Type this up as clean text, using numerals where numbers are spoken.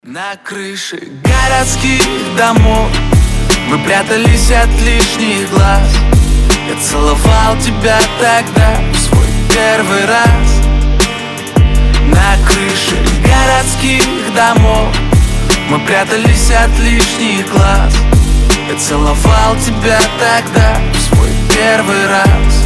На крыше городских домов мы прятались от лишних глаз. Я целовал тебя тогда в свой первый раз. На крыше городских домов мы прятались от лишних глаз. Я целовал тебя тогда в свой первый раз.